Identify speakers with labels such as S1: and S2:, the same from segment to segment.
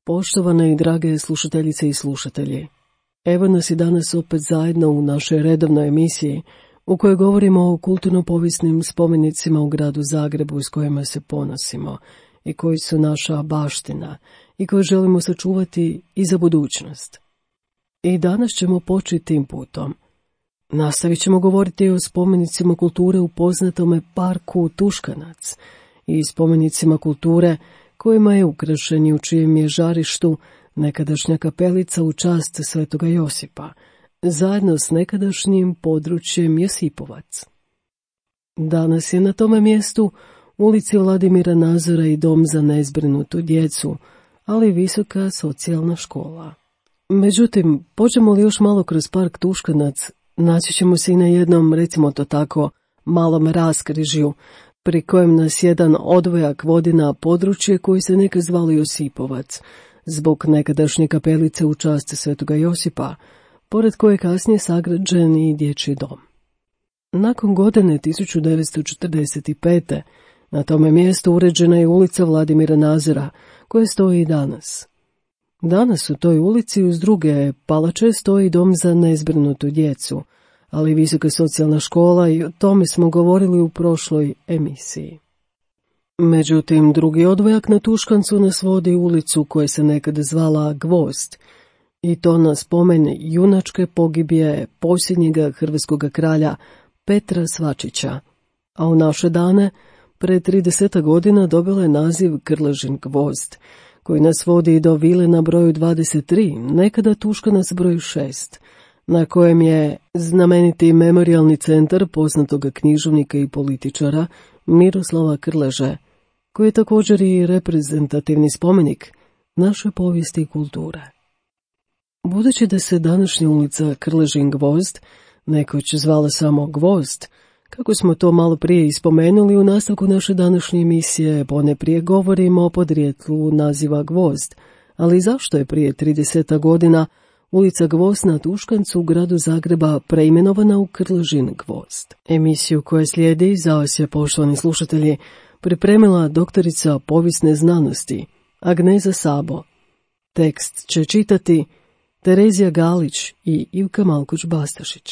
S1: Poštovane i drage slušateljice i slušatelji, evo nas i danas opet zajedno u našoj redovnoj emisiji u kojoj govorimo o kulturno-povijesnim spomenicima u gradu Zagrebu s kojima se ponosimo i koji su naša baština i koje želimo sačuvati i za budućnost. I danas ćemo početi tim putom. Nastavit ćemo govoriti o spomenicima kulture u poznatome parku Tuškanac i spomenicima kulture kojima je ukrašen i u čijem je žarištu nekadašnja kapelica u čast Svetoga Josipa, zajedno s nekadašnjim područjem Josipovac. Danas je na tome mjestu ulici Vladimira Nazora i dom za nezbrinutu djecu, ali visoka socijalna škola. Međutim, pođemo li još malo kroz park Tuškanac, naći ćemo se i na jednom, recimo to tako, malom raskrižju, pri kojem nas jedan odvojak vodi na područje koji se nekad zvali Josipovac, zbog nekadašnje kapelice u čast Svetoga Josipa, pored koje je kasnije sagrađen i dječji dom. Nakon godine 1945. na tome mjestu uređena je ulica Vladimira Nazora, koja stoji i danas. Danas u toj ulici uz druge palače stoji dom za nezbrinutu djecu, ali visoka socijalna škola i o tome smo govorili u prošloj emisiji. Međutim, drugi odvojak na Tuškancu nas vodi ulicu koja se nekada zvala Gvozd, i to na spomen junačke pogibije posljednjega hrvatskog kralja Petra Svačića, a u naše dane, pre 30 godina, dobila je naziv Krležin Gvozd, koji nas vodi do vile na broju 23, nekada Tuškanac broju 6, na kojem je znameniti memorijalni centar poznatog književnika i političara Miroslava Krleže, koji je također i reprezentativni spomenik naše povijesti i kulture. Budući da se današnja ulica Krležin Gvozd nekoć zvala samo Gvozd, kako smo to malo prije ispomenuli u nastavku naše današnje emisije, poneprije govorimo o podrijetlu naziva Gvozd, ali zašto je prije 30 godina ulica Gvozd na Tuškancu u gradu Zagreba preimenovana u Krležin Gvozd? Emisiju koja slijedi za vas je, poštovani slušatelji, pripremila doktorica povijesne znanosti Agneza Sabo. Tekst će čitati Terezija Galić i Ivka Malkuć-Bastašić.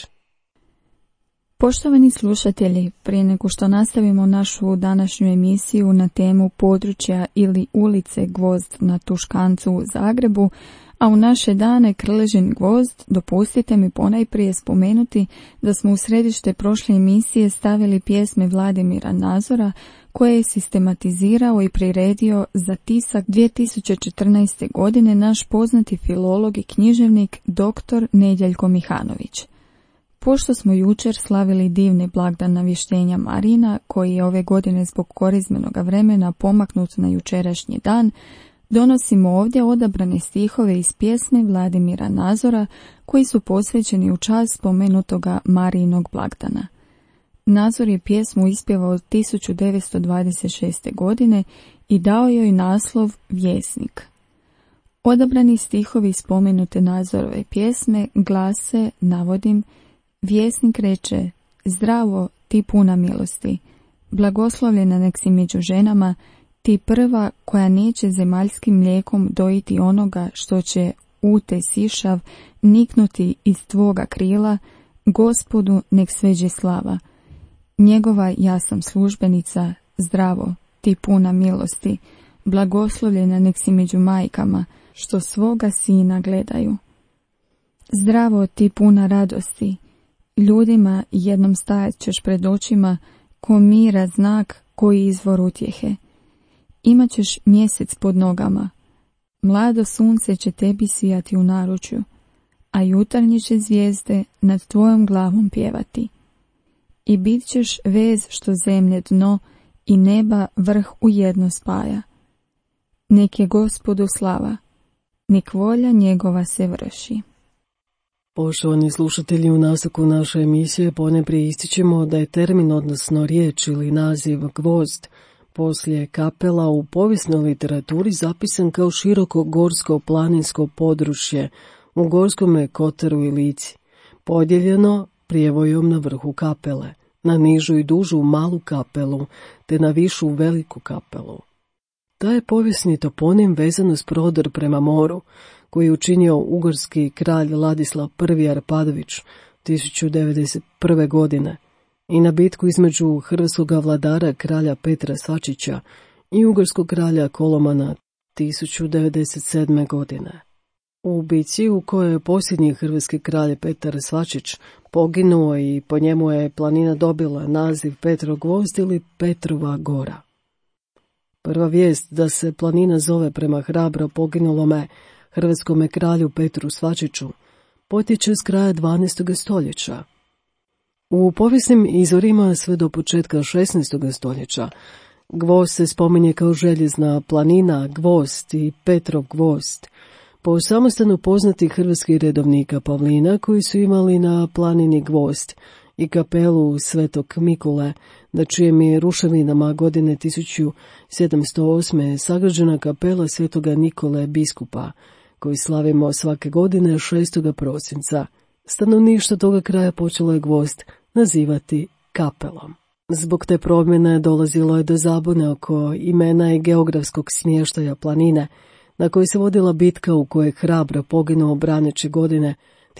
S2: Poštovani slušatelji, prije nego što nastavimo našu današnju emisiju na temu područja ili ulice Gvozd na Tuškancu u Zagrebu, a u naše dane Krležin Gvozd, dopustite mi ponajprije spomenuti da smo u središte prošle emisije stavili pjesme Vladimira Nazora, koje je sistematizirao i priredio za tisak 2014. godine naš poznati filolog i književnik dr. Nedjeljko Mihanović. Pošto smo jučer slavili divni blagdan Navještenja Marina, koji je ove godine zbog korizmenoga vremena pomaknut na jučerašnji dan, donosimo ovdje odabrane stihove iz pjesme Vladimira Nazora, koji su posvećeni u čast spomenutoga Marijinog blagdana. Nazor je pjesmu ispjevao 1926. godine i dao joj naslov Vjesnik. Odabrani stihovi spomenute Nazorove pjesme glase, navodim, Vjesnik reče, zdravo, ti puna milosti, blagoslovljena nek si među ženama, ti prva koja neće zemaljskim mlijekom dojiti onoga što će ute sišav niknuti iz tvoga krila, Gospodu nek sveđe slava. Njegova ja sam službenica, zdravo, ti puna milosti, blagoslovljena nek si među majkama, što svoga sina gledaju. Zdravo, ti puna radosti, ljudima jednom stajat ćeš pred očima, ko mira znak, koji izvor utjehe. Imaćeš mjesec pod nogama, mlado sunce će tebi sijati u naručju, a jutarnje će zvijezde nad tvojom glavom pjevati. I bit ćeš vez što zemlje dno i neba vrh ujedno spaja. Nek je Gospodu slava, nek volja njegova se vrši.
S1: Poštovani slušatelji, u nastavku naše emisije ponajprije ističemo da je termin, odnosno riječ ili naziv Gvozd, poslije kapela u povijesnoj literaturi zapisan kao široko gorsko planinsko područje u Gorskome Kotaru i Lici, podijeljeno prijevojom na vrhu kapele, na nižu i dužu malu kapelu, te na višu veliku kapelu. Taj je povijesni toponim vezan uz prodor prema moru, koji je učinio ugarski kralj Ladislav I. Arpadović 1091. godine i na bitku između hrvatskog vladara kralja Petra Svačića i ugarskog kralja Kolomana 1097. godine. U bici u kojoj je posljednji hrvatski kralj Petar Svačić poginuo i po njemu je planina dobila naziv Petrov gvozd ili Petrova gora. Prva vijest da se planina zove prema hrabro poginulome hrvatskome kralju Petru Svačiću potječe s kraja 12. stoljeća. U povijesnim izvorima sve do početka 16. stoljeća Gvozd se spominje kao željezna planina, gvozd i Petrov gvozd, po samostanu poznatih hrvatskih redovnika Pavlina koji su imali na planini Gvozd i kapelu Svetog Mikule, na čijem je ruševinama godine 1708. sagrađena kapela Svetoga Nikole biskupa, koji slavimo svake godine 6. prosinca. Stanovništvo toga kraja počelo je Gvozd nazivati kapelom. Zbog te promjene dolazilo je do zabune oko imena i geografskog smještaja planine, na kojoj se vodila bitka u kojoj je hrabro poginuo braneći godine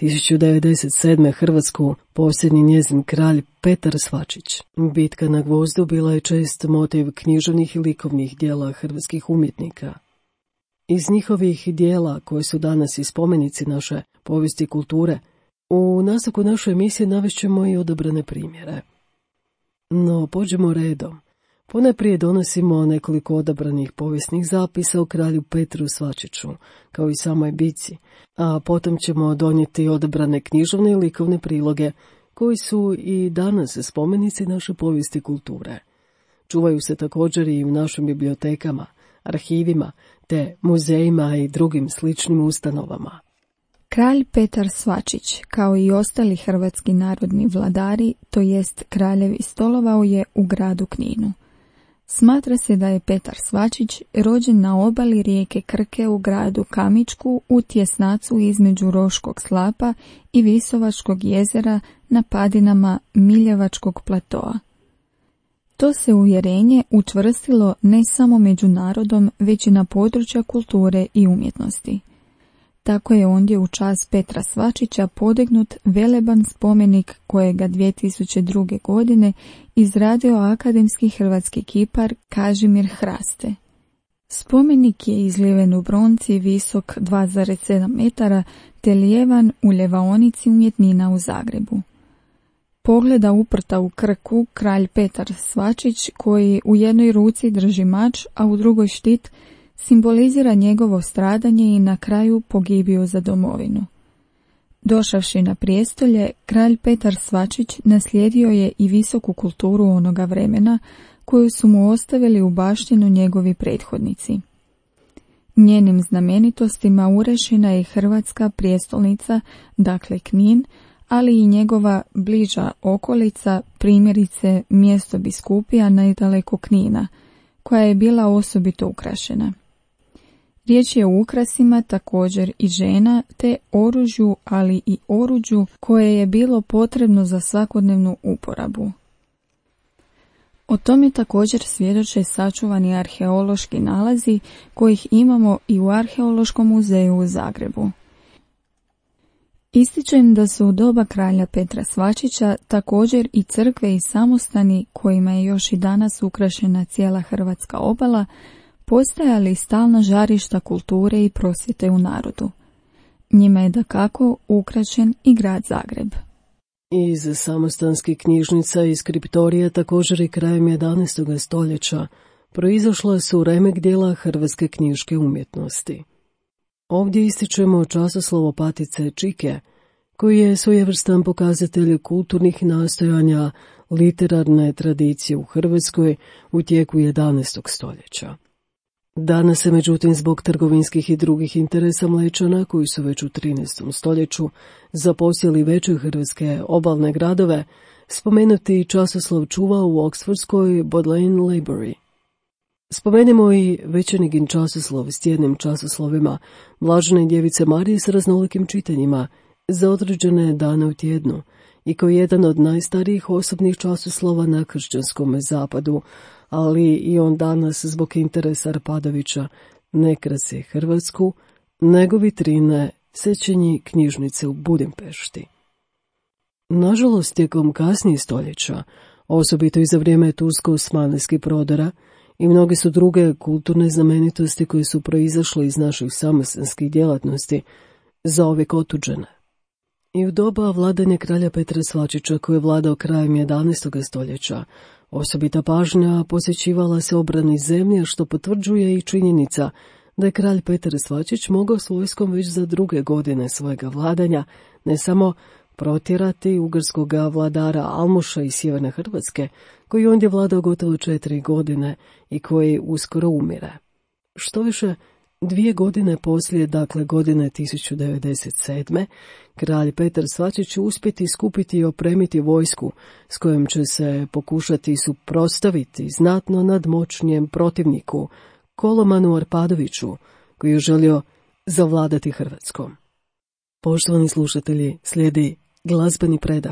S1: 1097. Hrvatsku posljednji njezin kralj Petar Svačić. Bitka na Gvozdu bila je čest motiv književnih i likovnih dijela hrvatskih umjetnika. Iz njihovih dijela, koje su danas i spomenici naše povijesti i kulture, u nastavku naše emisije navešćemo i odabrane primjere. No, pođemo redom. Ponajprije donosimo nekoliko odabranih povijesnih zapisa o kralju Petru Svačiću, kao i samoj bici, a potom ćemo donijeti odabrane književne i likovne priloge, koji su i danas spomenici naše povijesti i kulture. Čuvaju se također i u našim bibliotekama, arhivima, te muzejima i drugim sličnim ustanovama.
S2: Kralj Petar Svačić, kao i ostali hrvatski narodni vladari, to jest kraljevi, stolovao je u gradu Kninu. Smatra se da je Petar Svačić rođen na obali rijeke Krke u gradu Kamičku u tjesnacu između Roškog slapa i Visovačkog jezera na padinama Miljevačkog platoa. To se uvjerenje učvrstilo ne samo među narodom, već i na područja kulture i umjetnosti. Tako je ondje u čast Petra Svačića podignut veleban spomenik kojega 2002. godine izradio akademski hrvatski kipar Kažimir Hraste. Spomenik je izliven u bronci visok 2,7 metara te lijevan u ljevaonici umjetnina u Zagrebu. Pogleda uprta u Krku kralj Petar Svačić, koji u jednoj ruci drži mač, a u drugoj štit, simbolizira njegovo stradanje i na kraju pogibiju za domovinu. Došavši na prijestolje, kralj Petar Svačić naslijedio je i visoku kulturu onoga vremena, koju su mu ostavili u baštinu njegovi prethodnici. Njenim znamenitostima urešena je hrvatska prijestolnica, dakle Knin, ali i njegova bliža okolica, primjerice mjesto biskupija nedaleko Knina, koja je bila osobito ukrašena. Riječ je o ukrasima također i žena, te oružju, ali i oruđu koje je bilo potrebno za svakodnevnu uporabu. O tome također svjedoče sačuvani arheološki nalazi, kojih imamo i u Arheološkom muzeju u Zagrebu. Ističem da su u doba kralja Petra Svačića također i crkve i samostani, kojima je još i danas ukrašena cijela hrvatska obala, postajali stalna žarišta kulture i prosvjete u narodu. Njima je dakako ukrašen i grad Zagreb.
S1: Iz samostanskih knjižnica i skriptorija također i krajem 11. stoljeća proizašla su remek dijela hrvatske knjiške umjetnosti. Ovdje ističemo časoslovo Patice Čike, koji je svojevrstan pokazatelj kulturnih nastojanja literarne tradicije u Hrvatskoj u tijeku 11. stoljeća. Danas se međutim zbog trgovinskih i drugih interesa Mlečana, koji su već u 13. stoljeću zaposjeli veće hrvatske obalne gradove, spomenuti časoslov čuva u Oxfordskoj Bodleian Library. Spomenimo i Večernjin časoslov s tjednim časoslovima Blažene djevice Marije s raznolikim čitanjima za određene dane u tjednu i koji je jedan od najstarijih osobnih časoslova na kršćanskom zapadu, ali i on danas zbog interesa Arpadovića ne krasi Hrvatsku, nego vitrine Sećenji knjižnice u Budimpešti. Nažalost, tijekom kasnijih stoljeća, osobito i za vrijeme tursko-osmanlijskih prodora, i mnoge su druge kulturne znamenitosti koje su proizašle iz naših samostalnih djelatnosti zauvijek otuđene. I u doba vladanja kralja Petra Svačića, koji je vladao krajem 11. stoljeća, osobita pažnja posjećivala se obrani zemlje, što potvrđuje i činjenica da je kralj Petar Svačić mogao s vojskom već za 2. godine svojega vladanja ne samo protjerati ugarskog vladara Almuša iz sjeverne Hrvatske, koji ondje vladao gotovo 4 godine i koji uskoro umire. Štoviše, 2 godine poslije, dakle godine 1097. kralj Petar Svačić će uspjeti skupiti i opremiti vojsku s kojom će se pokušati suprotstaviti znatno nadmoćnijem protivniku Kolomanu Arpadoviću, koji je želio zavladati Hrvatskom. Poštovani slušatelji, slijedi glazbeni predah.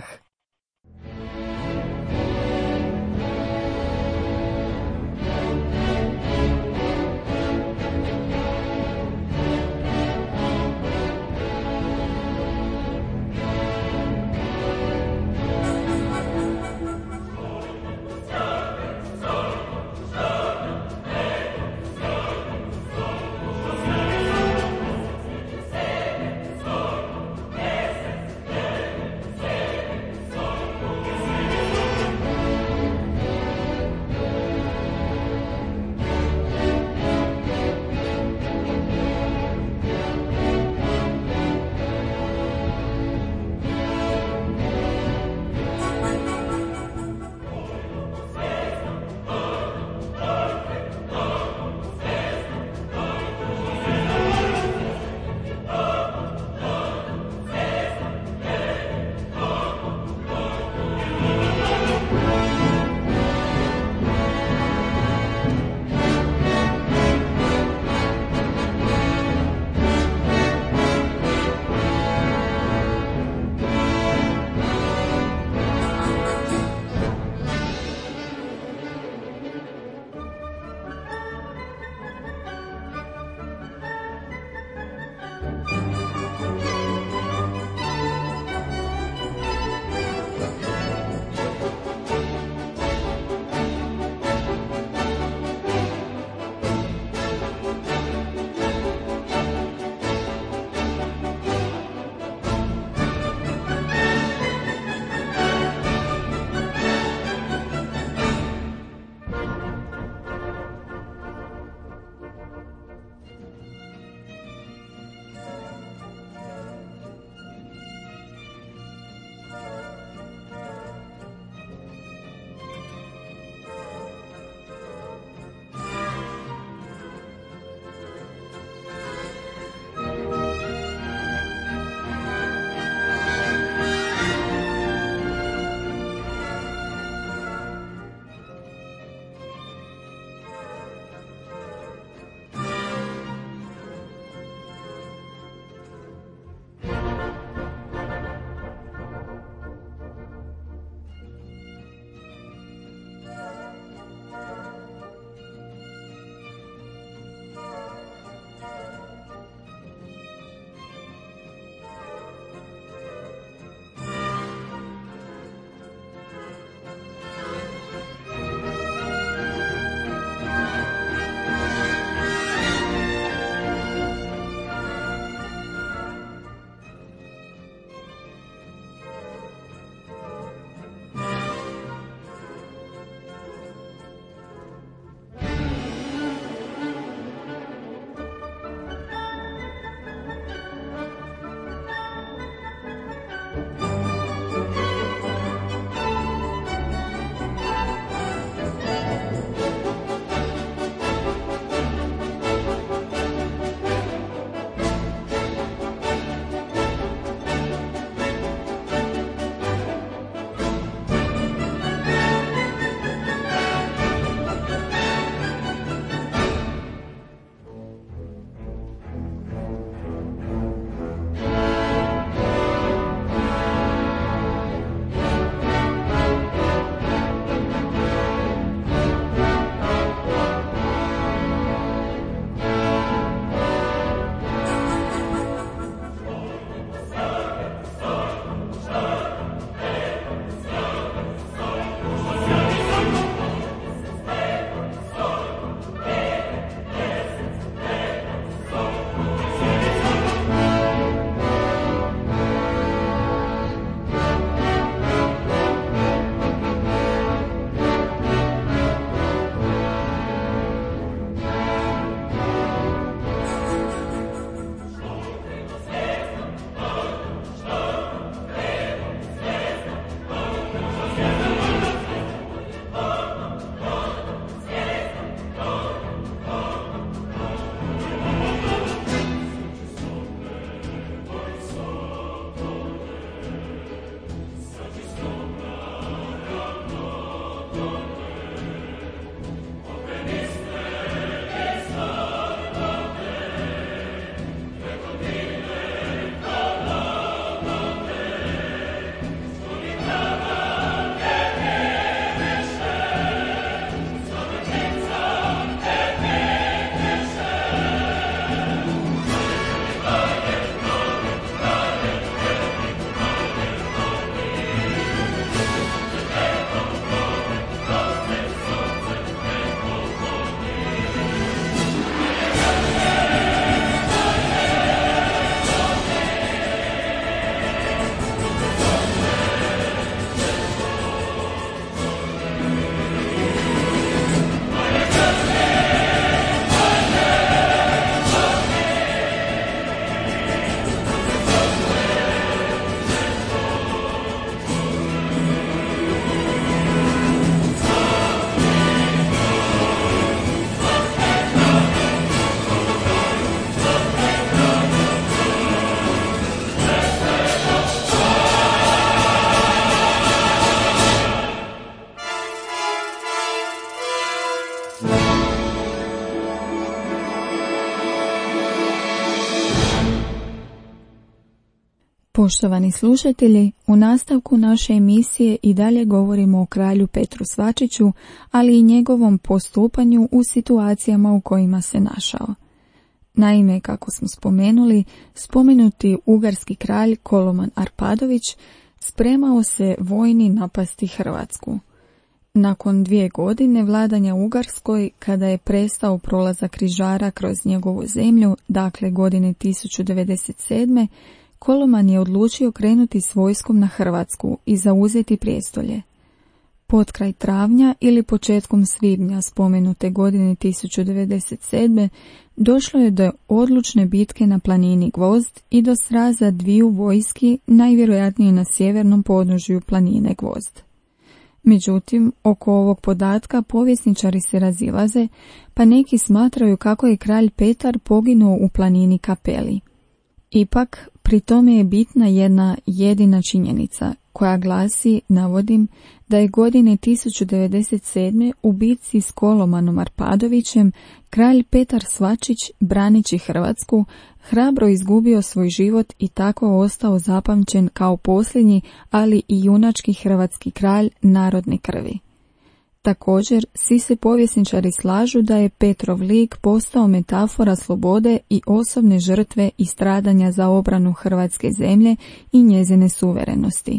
S2: Poštovani slušatelji, u nastavku naše emisije i dalje govorimo o kralju Petru Svačiću, ali i njegovom postupanju u situacijama u kojima se našao. Naime, kako smo spomenuli, spomenuti ugarski kralj Koloman Arpadović spremao se vojni napasti Hrvatsku. Nakon 2 godine vladanja Ugarskoj, kada je prestao prolazak križara kroz njegovu zemlju, dakle godine 1097. Koloman je odlučio krenuti s vojskom na Hrvatsku i zauzeti prijestolje. Potkraj travnja ili početkom svibnja spomenute godine 1097. došlo je do odlučne bitke na planini Gvozd i do sraza 2 vojski, najvjerojatnije na sjevernom podnožju planine Gvozd. Međutim, oko ovog podatka povjesničari se razilaze, pa neki smatraju kako je kralj Petar poginuo u planini Kapeli. Ipak, pri tome je bitna jedna jedina činjenica, koja glasi, navodim, da je godine 1097. u bitci s Kolomanom Arpadovićem kralj Petar Svačić, braneći Hrvatsku, hrabro izgubio svoj život i tako ostao zapamćen kao posljednji, ali i junački hrvatski kralj narodne krvi. Također, svi se povjesničari slažu da je Petrov lik postao metafora slobode i osobne žrtve i stradanja za obranu hrvatske zemlje i njezine suverenosti.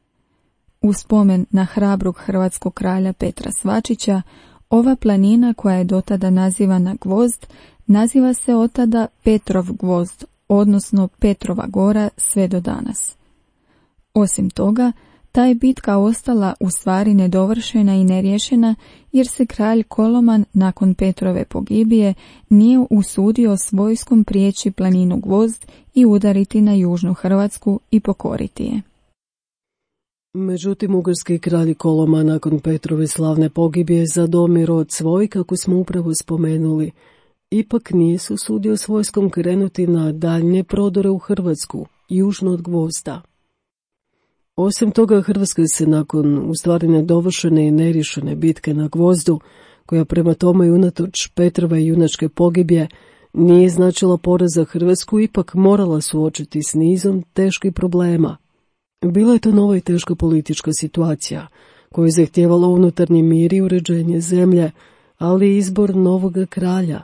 S2: U spomen na hrabrog hrvatskog kralja Petra Svačića, ova planina koja je dotada nazivana Gvozd, naziva se otada Petrov Gvozd, odnosno Petrova gora sve do danas. Osim toga, ta je bitka ostala u stvari nedovršena i neriješena jer se kralj Koloman nakon Petrove pogibije nije usudio s vojskom prijeći planinu Gvozd i udariti na južnu Hrvatsku i pokoriti je.
S1: Međutim, ugarski kralj Koloman nakon Petrove slavne pogibije zadomio rod svoj, kako smo upravo spomenuli, ipak nije se usudio s vojskom krenuti na daljnje prodore u Hrvatsku, južno od Gvozda. Osim toga, Hrvatska se nakon u stvari nedovršene i neriješene bitke na Gvozdu, koja prema tome i unatoč Petrove junačke pogibije nije značila poraz za Hrvatsku, ipak morala suočiti s nizom teških problema. Bila je to nova i teška politička situacija, koja je zahtijevala unutarnji mir i uređenje zemlje, ali i izbor novoga kralja.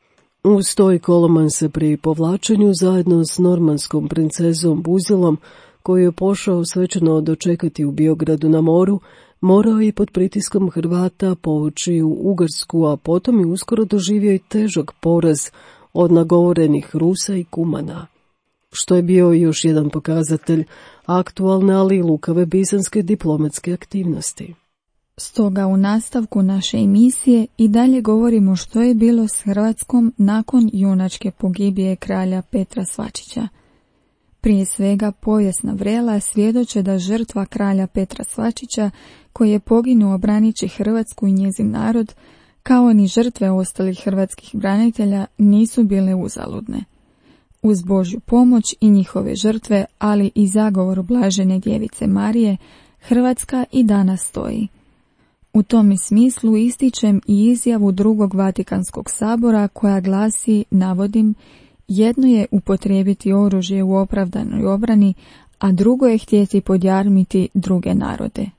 S1: Uz to i Koloman se pri povlačenju zajedno s normanskom princezom Buzilom, koju je pošao svečano dočekati u Biogradu na moru, morao i pod pritiskom Hrvata povući u Ugarsku, a potom je uskoro doživio i težak poraz od nagovorenih Rusa i Kumana, što je bio još jedan pokazatelj aktualne, ali i lukave bizanske diplomatske aktivnosti.
S2: Stoga u nastavku naše emisije i dalje govorimo što je bilo s Hrvatskom nakon junačke pogibije kralja Petra Svačića. Prije svega, povijesna vrela svjedoče da žrtva kralja Petra Svačića, koji je poginuo branići Hrvatsku i njezin narod, kao ni žrtve ostalih hrvatskih branitelja, nisu bile uzaludne. Uz Božju pomoć i njihove žrtve, ali i zagovor blažene djevice Marije, Hrvatska i danas stoji. U tome smislu ističem i izjavu Drugog Vatikanskog sabora koja glasi, navodim, jedno je upotrijebiti oružje u opravdanoj obrani, a drugo je htjeti podjarmiti druge narode.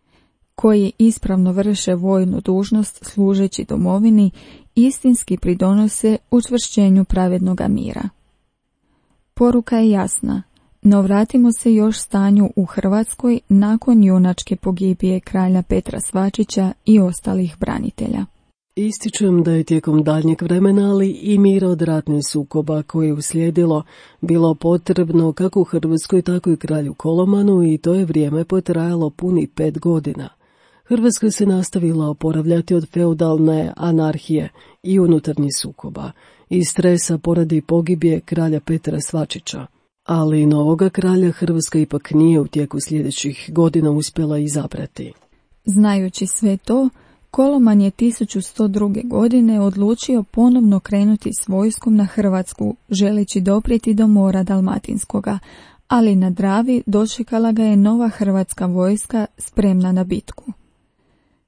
S2: Koji ispravno vrše vojnu dužnost služeći domovini, istinski pridonose učvršćenju pravednoga mira. Poruka je jasna, no vratimo se još stanju u Hrvatskoj nakon junačke pogibije kralja Petra Svačića i ostalih branitelja.
S1: Ističem da je tijekom daljnjeg vremena, ali i mira od ratnih sukoba koje je uslijedilo, bilo potrebno kako u Hrvatskoj, tako i kralju Kolomanu, i to je vrijeme potrajalo punih 5 godina. Hrvatska se nastavila oporavljati od feudalne anarhije i unutarnjih sukoba i stresa poradi pogibije kralja Petra Svačića. Ali novoga kralja Hrvatska ipak nije u tijeku sljedećih godina uspjela izabrati.
S2: Znajući sve to, Koloman je 1102. godine odlučio ponovno krenuti s vojskom na Hrvatsku, želeći doprijeti do mora Dalmatinskoga, ali na Dravi dočekala ga je nova hrvatska vojska spremna na bitku.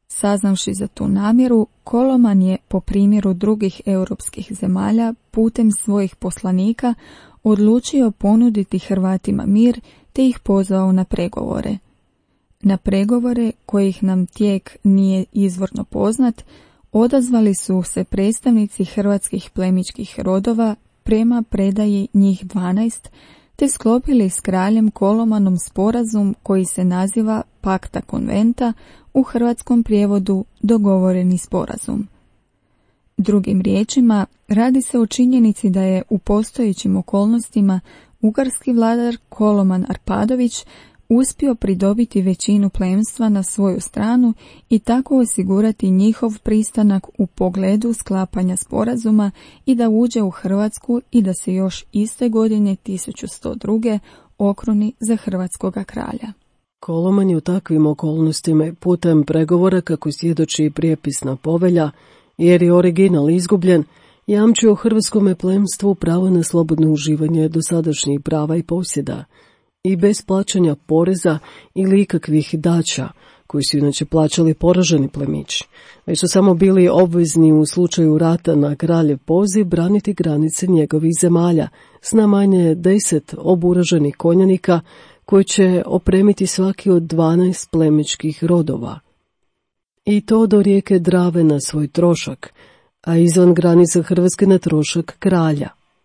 S2: Saznavši za tu namjeru, Koloman je, po primjeru drugih europskih zemalja, putem svojih poslanika odlučio ponuditi Hrvatima mir te ih pozvao na pregovore. Na pregovore, kojih nam tijek nije izvorno poznat, odazvali su se predstavnici hrvatskih plemićkih rodova prema predaji njih 12, te sklopili s kraljem Kolomanom sporazum koji se naziva Pakta konventa, u hrvatskom prijevodu dogovoreni sporazum. Drugim riječima, radi se o činjenici da je u postojećim okolnostima ugarski vladar Koloman Arpadović uspio pridobiti većinu plemstva na svoju stranu i tako osigurati njihov pristanak u pogledu sklapanja sporazuma i da uđe u Hrvatsku i da se još iste godine 1102. okruni za hrvatskoga kralja.
S1: Koloman je u takvim okolnostima putem pregovora, kako svjedoči prijepisna povelja, jer je original izgubljen, jamčio hrvatskome plemstvu pravo na slobodno uživanje dosadašnjih prava i posjeda i bez plaćanja poreza ili ikakvih daća, koji su inače plaćali poraženi plemići, već su samo bili obvezni u slučaju rata na kraljev poziv braniti granice njegovih zemalja s najmanje 10 oburaženih konjanika koji će opremiti svaki od 12 plemićkih rodova. I to do rijeke Drave na svoj trošak, a izvan granica Hrvatske na trošak kralja.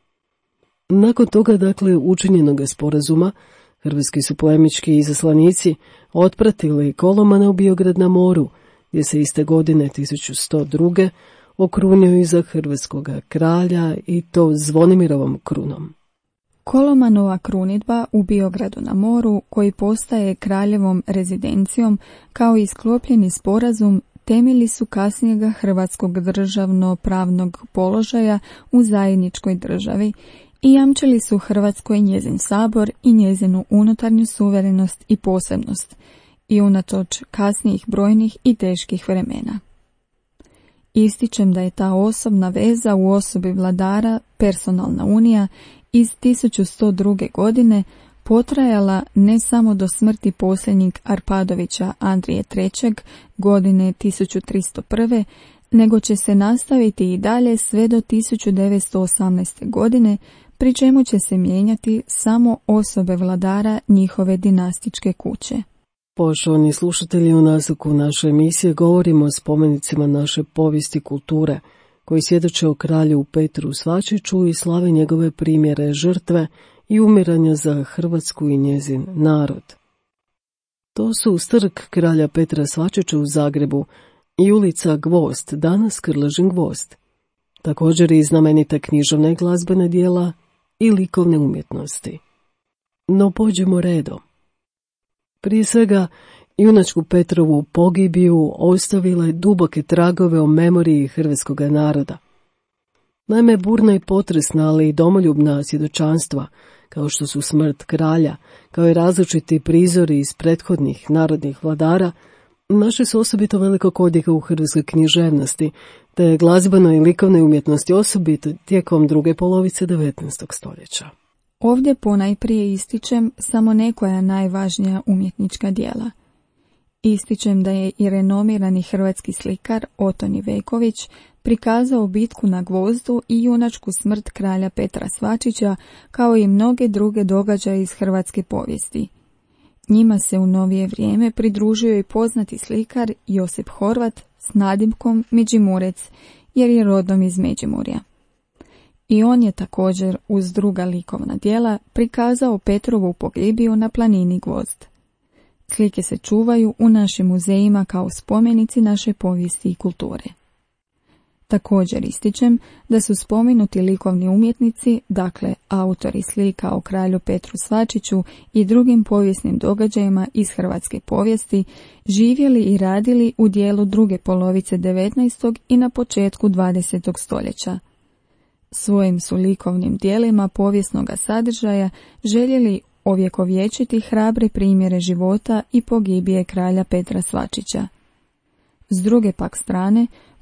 S1: Nakon toga, dakle, učinjenog sporazuma, hrvatski su plemićki izaslanici otpratili Kolomana u Biograd na moru, gdje se iste godine 1102. okrunio i za hrvatskoga kralja, i to Zvonimirovom krunom.
S2: Kolomanova krunidba u Biogradu na moru, koji postaje kraljevom rezidencijom, kao i sklopljeni sporazum, temelji su kasnijega hrvatskog državno-pravnog položaja u zajedničkoj državi i jamčili su Hrvatskoj njezin sabor i njezinu unutarnju suverenost i posebnost, i unatoč kasnijih brojnih i teških vremena. Ističem da je ta osobna veza u osobi vladara, personalna unija, iz 1102. godine potrajala ne samo do smrti posljednjeg Arpadovića Andrije III. Godine 1301. nego će se nastaviti i dalje sve do 1918. godine, pri čemu će se mijenjati samo osobe vladara njihove dinastičke kuće.
S1: Poštovani slušatelji, u nastavku naše emisije govorimo o spomenicima naše povijesti kulture, koji svjedoče o kralju Petru Svačiću i slave njegove primjere žrtve i umiranja za Hrvatsku i njezin narod. To su Trg kralja Petra Svačića u Zagrebu i ulica Gvozd, danas Krležin Gvozd. Također i znamenita književna i glazbena djela i likovne umjetnosti. No pođemo redom. Prije svega, junačku Petrovu pogibiju ostavile duboke tragove o memoriji hrvatskog naroda. Naime, burna i potresna, ali i domoljubna svjedočanstva, kao što su smrt kralja, kao i različiti prizori iz prethodnih narodnih vladara, našli su osobito velikog odjeka u hrvatskoj književnosti, te glazbenoj i likovnoj umjetnosti, osobito tijekom druge polovice 19. stoljeća.
S2: Ovdje ponajprije ističem samo nekoja najvažnija umjetnička djela. Ističem da je i renomirani hrvatski slikar Oton Iveković prikazao bitku na Gvozdu i junačku smrt kralja Petra Svačića, kao i mnoge druge događaje iz hrvatske povijesti. Njima se u novije vrijeme pridružio i poznati slikar Josip Horvat s nadimkom Međimurec, jer je rodom iz Međimurja. I on je također uz druga likovna djela prikazao Petrovu pogibiju na planini Gvozd. Slike se čuvaju u našim muzejima kao spomenici naše povijesti i kulture. Također ističem da su spomenuti likovni umjetnici, dakle autori slika o kralju Petru Svačiću i drugim povijesnim događajima iz hrvatske povijesti, živjeli i radili u dijelu druge polovice 19. i na početku 20. stoljeća. Svojim su likovnim dijelima povijesnog sadržaja željeli ovjekovječiti hrabre primjere života i pogibije kralja Petra Svačića. S druge pak strane,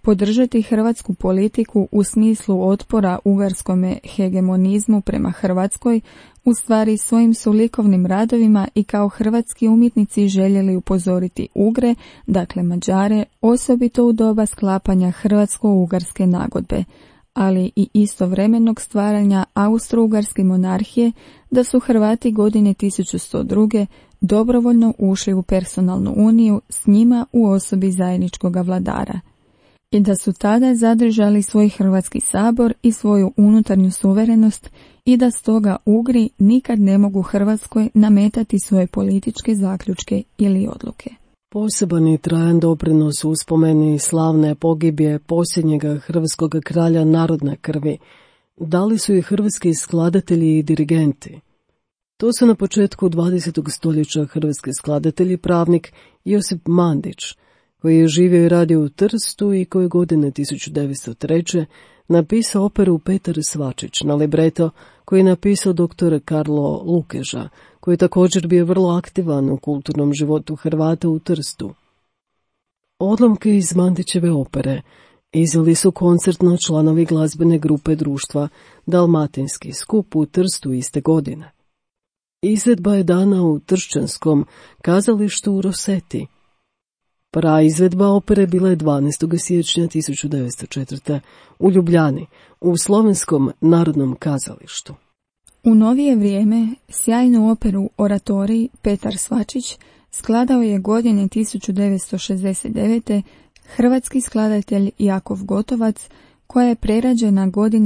S2: podržati hrvatsku politiku u smislu otpora ugarskome hegemonizmu prema Hrvatskoj, u stvari svojim su likovnim radovima i kao hrvatski umjetnici željeli upozoriti Ugre, dakle Mađare, osobito u doba sklapanja hrvatsko-ugarske nagodbe, ali i istovremenog stvaranja Austro-Ugarske monarhije, da su Hrvati godine 1102. dobrovoljno ušli u personalnu uniju s njima u osobi zajedničkoga vladara i da su tada zadržali svoj Hrvatski sabor i svoju unutarnju suverenost i da stoga Ugri nikad ne mogu Hrvatskoj nametati svoje političke zaključke ili odluke.
S1: Poseban i trajan doprinos uspomeni slavne pogibije posljednjega hrvatskog kralja narodne krvi dali su i hrvatski skladatelji i dirigenti. To su na početku 20. stoljeća hrvatski skladatelj i pravnik Josip Mandić, koji je živio i radio u Trstu i koji godine 1903. napisao operu Petar Svačić na libreto koji je napisao dr. Karlo Lukeža, koji je također bio vrlo aktivan u kulturnom životu Hrvata u Trstu. Odlomke iz Mandićeve opere izveli su koncertno članovi glazbene grupe društva Dalmatinski skup u Trstu iste godine. Izvedba je dana u Tršćanskom kazalištu u Roseti. Prva izvedba opere bila je 12. siječnja 1904. u Ljubljani, u Slovenskom narodnom kazalištu.
S2: U novije vrijeme sjajnu operu Oratorij Petar Svačić skladao je godine 1969. hrvatski skladatelj Jakov Gotovac, koja je prerađena godine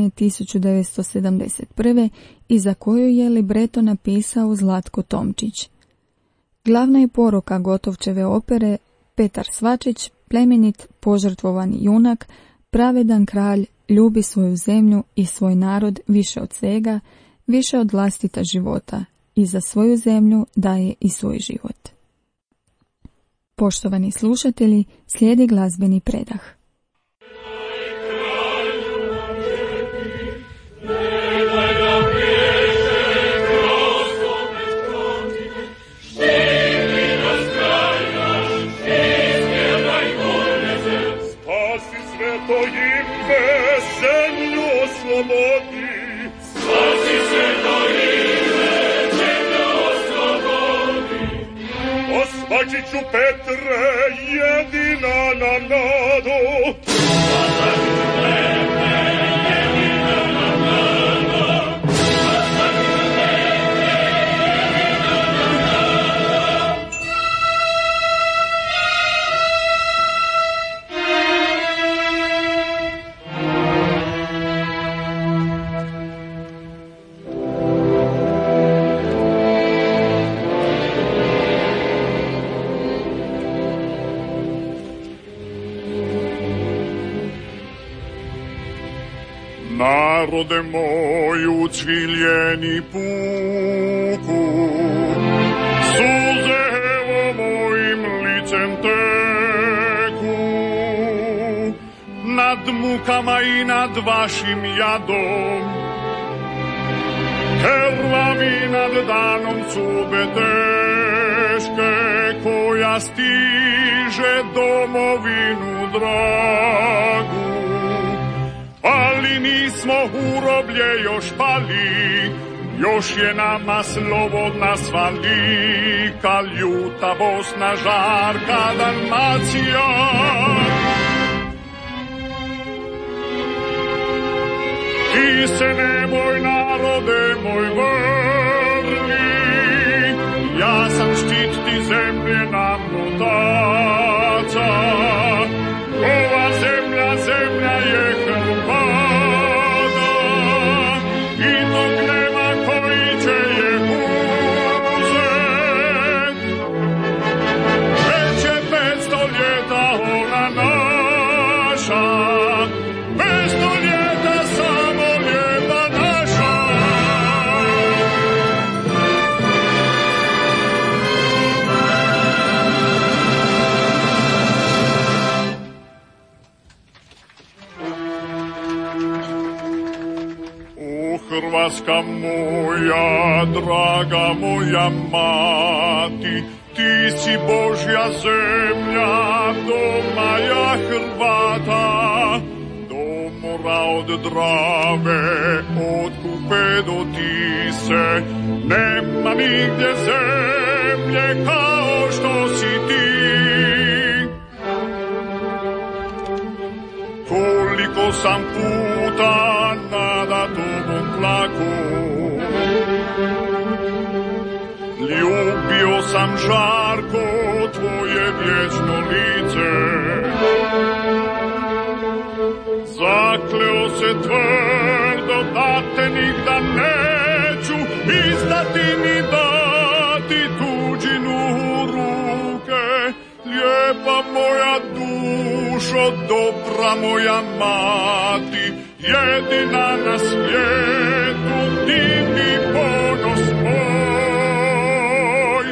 S2: 1971. i za koju je libreto napisao Zlatko Tomčić. Glavna je poruka Gotovčeve opere Petar Svačić, plemenit, požrtvovani junak, pravedan kralj, ljubi svoju zemlju i svoj narod više od svega, više od vlastita života i za svoju zemlju daje i svoj život. Poštovani slušatelji, slijedi glazbeni predah.
S3: Svačiću Petre, jedina nam nado. Svačiću Petre, jedina nam nado. Svačiću Petre, jedina nam Narode moj ucviljeni puku, suze evo mojim licem teku, nad mukama i nad vašim jadom, krvavi nad danom cube teške, koja stiže domovinu dragu. Ali nismo u roblje još pali, još je nama slobodna svalika, ljuta Bosna, žarka Dalmacija. Ti se nemoj, narode moj, vrli, ja sam štit ti zemlje nam otaca. Ova zemlja, zemlja je Hrvata, i tog nema koji će je uzet. Već je 500 ljeta ona naša, 500 ljeta samo lijepa naša. Hrvatska moja, draga moja mati, ti si Božja zemlja, doma ja Hrvata. od Drave, od Kupe do Tise, nema nigdje zemlje kao što si ti. Koliko sam puta nada tobom plako, ljubio sam žarko tvoje vječno lice. Zakleo se tvrdo da te nigda neću izdati ni dati tuđinu u ruke. Lijepa moja dušo, dobra moja mati, jedina na svijetu, ti mi ponos moj.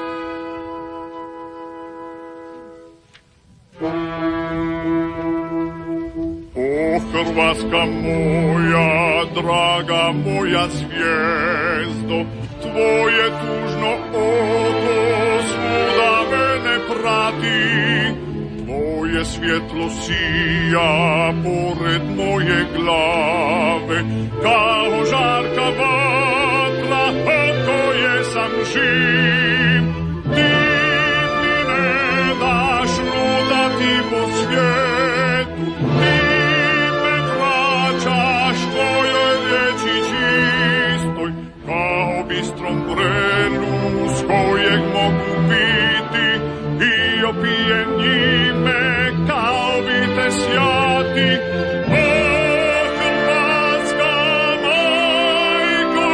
S3: O Hrvatska moja, draga moja zvijezdo, tvoje tužno oko svuda mene prati. Tvoje svjetlo sija pored moje glave, kao žarka vatra od koje sam živ. Ti mi ne daš lutati po svijetu, ti me vraćaš tvojoj riječi čistoj, kao bistrom vrelu s kojeg mogu piti i opijem njime kao vite sjati. O Hrvatska majko,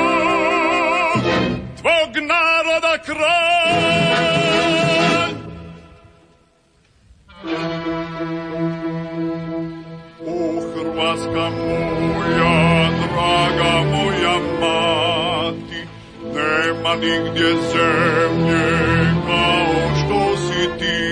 S3: tvog naroda kralj. O Hrvatska moja, draga moja mati, nema nigdje zemlje kao što si ti.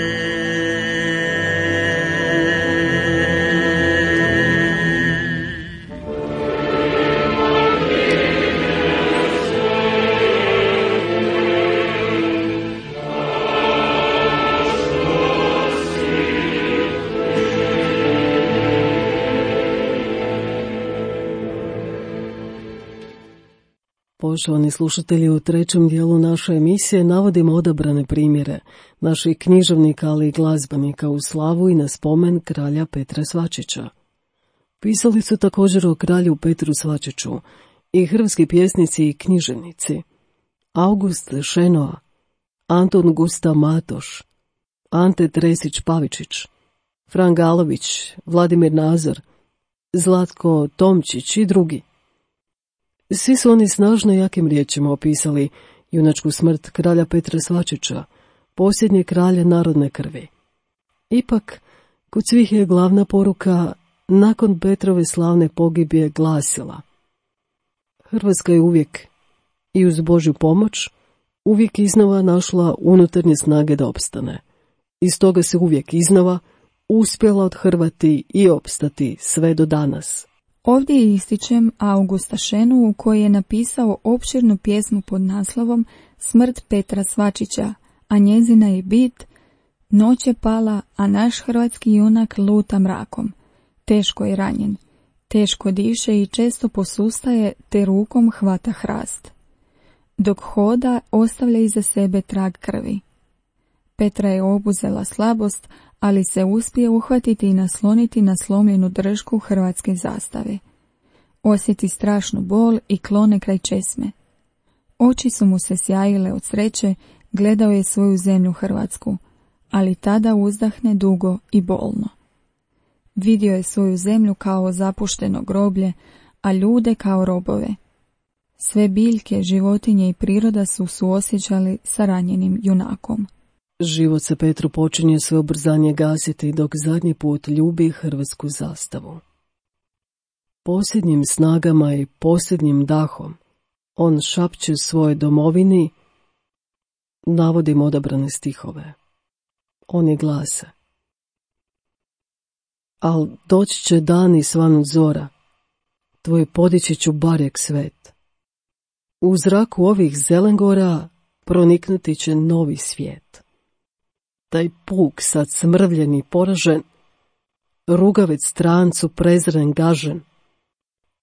S1: Poštovani slušatelji, u trećem dijelu naše emisije navodimo odabrane primjere naših književnika, ali i glazbenika u slavu i na spomen kralja Petra Svačića. Pisali su također o kralju Petru Svačiću i hrvatski pjesnici i književnici August Šenoa, Anton Gustav Matoš, Ante Tresić Pavičić, Fran Galović, Vladimir Nazor, Zlatko Tomčić i drugi. Svi su oni snažno jakim riječima opisali junačku smrt kralja Petra Svačića, posljednje kralja narodne krvi. Ipak, kod svih je glavna poruka nakon Petrove slavne pogibije glasila: Hrvatska je uvijek, i uz Božju pomoć, uvijek iznova našla unutarnje snage da opstane. Iz toga se uvijek iznova uspjela odhrvati i opstati sve do danas.
S2: Ovdje ističem Augusta Šenu, koji je napisao opširnu pjesmu pod naslovom Smrt Petra Svačića, a njezina je bit: Noć je pala, a naš hrvatski junak luta mrakom. Teško je ranjen, teško diše i često posustaje, te rukom hvata hrast. Dok hoda, ostavlja iza sebe trag krvi. Petra je obuzela slabost, ali se uspije uhvatiti i nasloniti na slomljenu držku hrvatske zastave. Osjeti strašnu bol i klone kraj česme. Oči su mu se sjajile od sreće, gledao je svoju zemlju Hrvatsku, ali tada uzdahne dugo i bolno. Vidio je svoju zemlju kao zapušteno groblje, a ljude kao robove. Sve biljke, životinje i priroda su suosjećali sa ranjenim junakom.
S1: Život se Petru počinje sve ubrzanje gasiti dok zadnji put ljubi hrvatsku zastavu. Posljednjim snagama i posljednjim dahom on šapće svojoj domovini, navodim odabrane stihove. Oni glase: Al doći će dan i svanut zora, tvoj podići ću barjak svet. U zraku ovih zelengora proniknuti će novi svijet. Taj puk sad smrvljen i poražen, rugavec strancu prezren gažen,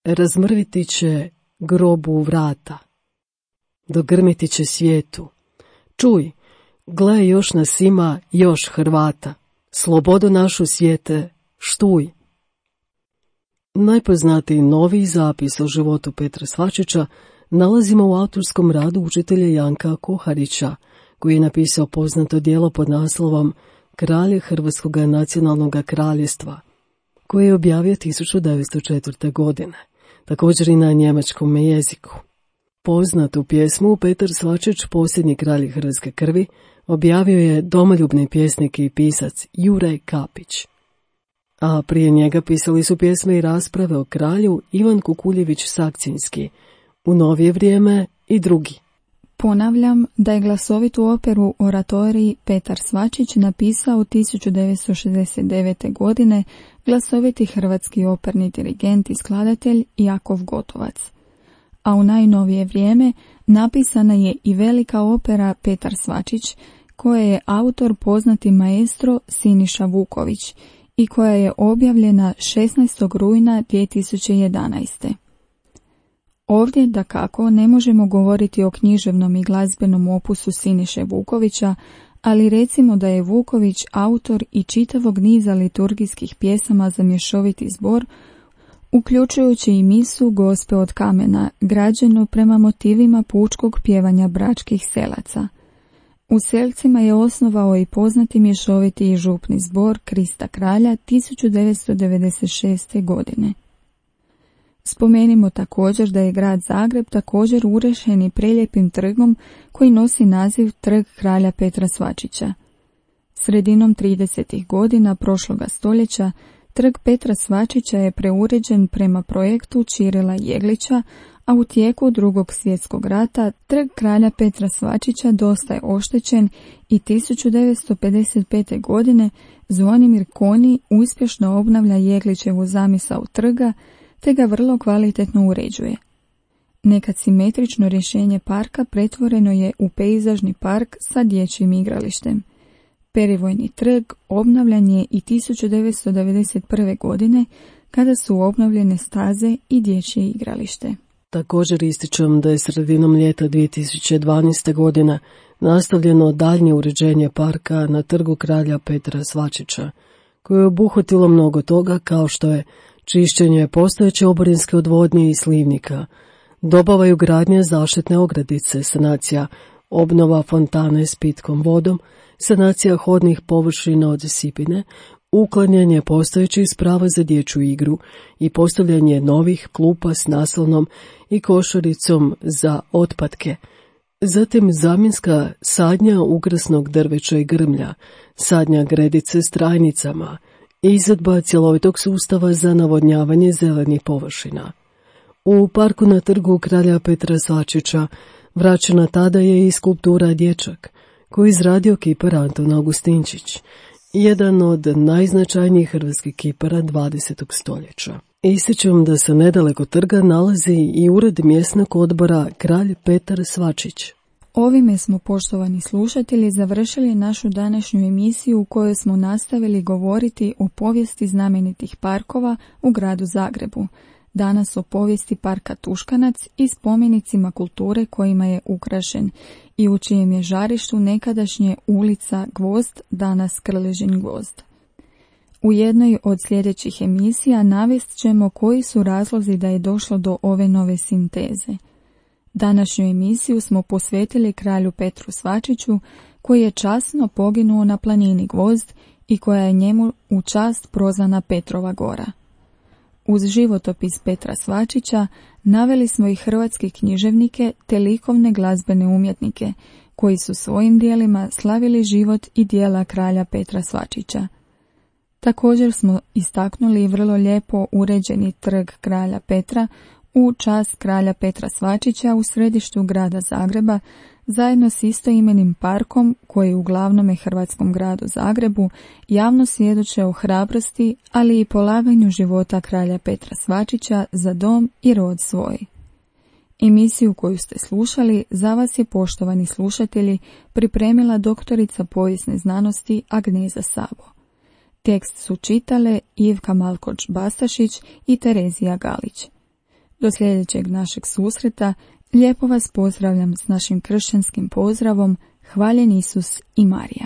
S1: razmrviti će grobu vrata, dogrmiti će svijetu. Čuj, gle, još nas ima, još Hrvata, slobodu našu svijete, štuj. Najpoznatiji noviji zapis o životu Petra Svačića nalazimo u autorskom radu učitelja Janka Koharića, koji je napisao poznato djelo pod naslovom Kralje Hrvatskog nacionalnog kraljevstva, koje je objavio 1904. godine, također i na njemačkom jeziku. Poznatu pjesmu Petar Svačić, posljednji kralj hrvatske krvi, objavio je domoljubni pjesnik i pisac Juraj Kapić. A prije njega pisali su pjesme i rasprave o kralju Ivan Kukuljević Sakcinski, u novije vrijeme i drugi.
S2: Ponavljam da je glasovitu operu Oratorij Petar Svačić napisao 1969. godine glasoviti hrvatski operni dirigent i skladatelj Jakov Gotovac. A u najnovije vrijeme napisana je i velika opera Petar Svačić, koje je autor poznati maestro Siniša Vuković i koja je objavljena 16. rujna 2011. Ovdje, dakako, ne možemo govoriti o književnom i glazbenom opusu Siniše Vukovića, ali recimo da je Vuković autor i čitavog niza liturgijskih pjesama za mješoviti zbor, uključujući i misu Gospe od kamena, građenu prema motivima pučkog pjevanja bračkih selaca. U Selcima je osnovao i poznati mješoviti i župni zbor Krista kralja 1996. godine. Spomenimo također da je grad Zagreb također urešen i prelijepim trgom koji nosi naziv Trg kralja Petra Svačića. Sredinom 30. godina prošloga stoljeća Trg Petra Svačića je preuređen prema projektu Čirila Jeglića, a u tijeku Drugog svjetskog rata Trg kralja Petra Svačića dosta je oštećen i 1955. godine Zvonimir Koni uspješno obnavlja Jeglićevu zamisao trga te ga vrlo kvalitetno uređuje. Nekad simetrično rješenje parka pretvoreno je u pejzažni park sa dječjim igralištem. Perivojni trg obnavljan je i 1991. godine kada su obnovljene staze i dječje igralište.
S1: Također ističem da je sredinom ljeta 2012. godine nastavljeno daljnje uređenje parka na Trgu kralja Petra Svačića, koje je obuhvatilo mnogo toga kao što je čišćenje postojeće oborinske odvodnje i slivnika, dobava i ugradnja zaštitne ogradice, sanacija obnova fontane s pitkom vodom, sanacija hodnih površina od sipine, uklanjanje postojećih sprava za dječju igru i postavljanje novih klupa s naslonom i košaricom za otpadke. Zatim zamjenska sadnja ukrasnog drveća i grmlja, sadnja gredice s trajnicama, izvedba cjelovitog sustava za navodnjavanje zelenih površina. U parku na Trgu kralja Petra Svačića vraćena tada je i skulptura Dječak, koju je izradio kipar Anton Augustinčić, jedan od najznačajnijih hrvatskih kipara 20. stoljeća. Ističem da se nedaleko trga nalazi i ured mjesnog odbora Kralj Petar Svačić.
S2: Ovime smo, poštovani slušatelji, završili našu današnju emisiju u kojoj smo nastavili govoriti o povijesti znamenitih parkova u gradu Zagrebu. Danas o povijesti parka Tuškanac i spomenicima kulture kojima je ukrašen i u čijem je žarištu nekadašnje ulica Gvozd, danas Krležin Gvozd. U jednoj od sljedećih emisija navest ćemo koji su razlozi da je došlo do ove nove sinteze. Današnju emisiju smo posvetili kralju Petru Svačiću, koji je časno poginuo na planini Gvozd i koja je njemu u čast prozvana Petrova gora. Uz životopis Petra Svačića naveli smo i hrvatske književnike te likovne glazbene umjetnike, koji su svojim djelima slavili život i djela kralja Petra Svačića. Također smo istaknuli vrlo lijepo uređeni trg kralja Petra u čast kralja Petra Svačića u središtu grada Zagreba, zajedno s istoimenim parkom koji u glavnome hrvatskom gradu Zagrebu javno svjedoče o hrabrosti, ali i polaganju života kralja Petra Svačića za dom i rod svoj. Emisiju koju ste slušali za vas je, poštovani slušatelji, pripremila doktorica povijesne znanosti Agneza Sabo. Tekst su čitale Ivka Malkoč-Bastašić i Terezija Galić. Do sljedećeg našeg susreta lijepo vas pozdravljam s našim kršćanskim pozdravom Hvaljen Isus i Marija.